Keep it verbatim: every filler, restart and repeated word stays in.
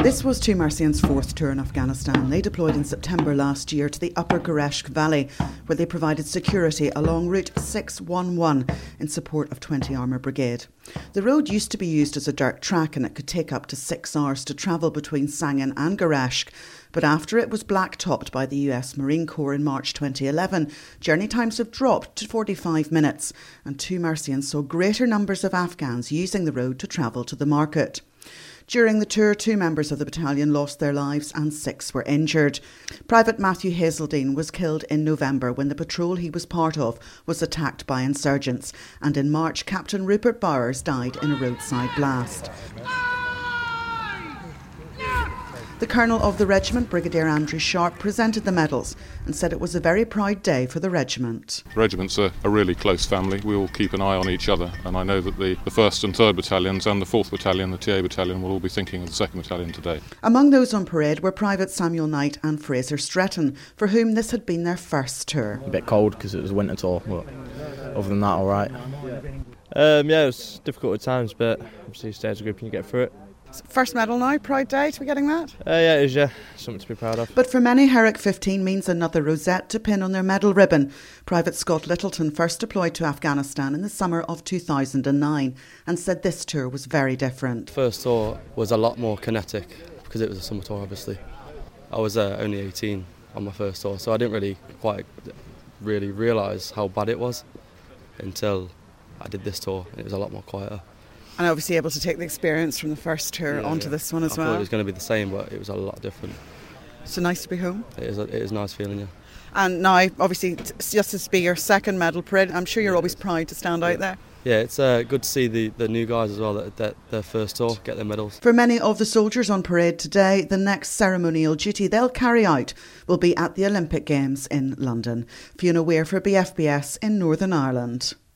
This was Two Mercians' fourth tour in Afghanistan. They deployed in September last year to the Upper Gereshk Valley, where they provided security along Route six one one in support of twentieth Armour Brigade. The road used to be used as a dirt track and it could take up to six hours to travel between Sangin and Gereshk. But after it was blacktopped by the U S Marine Corps in March twenty eleven, journey times have dropped to forty-five minutes, and Two Mercians saw greater numbers of Afghans using the road to travel to the market. During the tour, two members of the battalion lost their lives and six were injured. Private Matthew Hazeldine was killed in November when the patrol he was part of was attacked by insurgents, and in March Captain Rupert Bowers died in a roadside blast. The Colonel of the regiment, Brigadier Andrew Sharp, presented the medals and said it was a very proud day for the regiment. The regiment's a, a really close family. We all keep an eye on each other, and I know that the, the first and third battalions and the fourth battalion, the T A battalion, will all be thinking of the second battalion today. Among those on parade were Private Samuel Knight and Fraser Stretton, for whom this had been their first tour. A bit cold because it was winter tour, but other than that, all right. Um, yeah, it was difficult at times, but obviously you stay as a group and you get through it. First medal now, proud day to be getting that? Uh, yeah, it is, yeah. Something to be proud of. But for many, Herrick fifteen means another rosette to pin on their medal ribbon. Private Scott Littleton first deployed to Afghanistan in the summer of two thousand nine and said this tour was very different. First tour was a lot more kinetic because it was a summer tour, obviously. I was uh, only eighteen on my first tour, so I didn't really quite really realise how bad it was until I did this tour, and it was a lot more quieter. And obviously able to take the experience from the first tour yeah, onto yeah. this one as I well. I thought it was going to be the same, but it was a lot different. So nice to be home. It is a, it is a nice feeling, yeah. And now, obviously, t- just to be your second medal parade, I'm sure you're always proud to stand yeah. out there. Yeah, it's uh, good to see the, the new guys as well, that, that their first tour, get their medals. For many of the soldiers on parade today, the next ceremonial duty they'll carry out will be at the Olympic Games in London. Fiona Weir for B F B S in Northern Ireland.